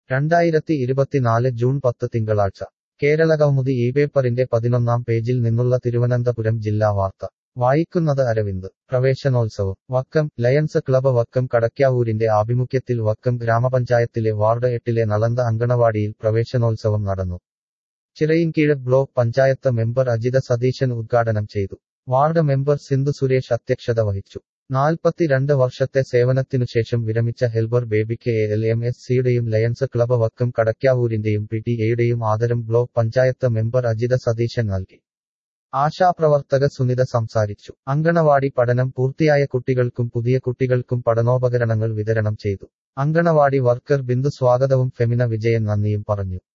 2024 June 10 തിങ്കളാഴ്ച കേരളകൗമുദി ഇപേപ്പറിന്റെ 11-ാം പേജിൽ നിന്നുള്ള തിരുവനന്തപുരം ജില്ലാ വാർത്ത വായിക്കുന്നത് അരവിന്ദ്. പ്രവേശനോത്സവം വക്കം ലയൺസ് ക്ലബ് വക്കം കടയ്ക്കാവൂരിന്റെ ആഭിമുഖ്യത്തിൽ വക്കം ഗ്രാമപഞ്ചായത്തിലെ വാർഡ് 8-ലെ നളന്ദ അങ്കണവാടിയിൽ പ്രവേശനോത്സവം നടന്നു. ചിറയിൻകീഴ് ബ്ലോക്ക് പഞ്ചായത്ത് മെമ്പർ അജിത സതീശൻ ഉദ്ഘാടനം ചെയ്തു. വാർഡ് മെമ്പർ സിന്ധു സുരേഷ് അധ്യക്ഷത വഹിച്ചു. 42 വർഷത്തെ സേവനത്തിനുശേഷം വിരമിച്ച ഹെൽബർ ബേബിക്ക് ALMSCയുടെയും ലയൺസ് ക്ലബ് വക്കം കടയ്ക്കാവൂരിന്റെയും PTA-യുടെയും ആദരം ബ്ലോക്ക് പഞ്ചായത്ത് മെമ്പർ അജിത സതീശൻ നൽകി. ആശാപ്രവർത്തക സുനിത സംസാരിച്ചു. അങ്കണവാടി പഠനം പൂർത്തിയായ കുട്ടികൾക്കും പുതിയ കുട്ടികൾക്കും പഠനോപകരണങ്ങൾ വിതരണം ചെയ്തു. അങ്കണവാടി വർക്കർ ബിന്ദു സ്വാഗതവും ഫെമിന വിജയൻ നന്ദിയും പറഞ്ഞു.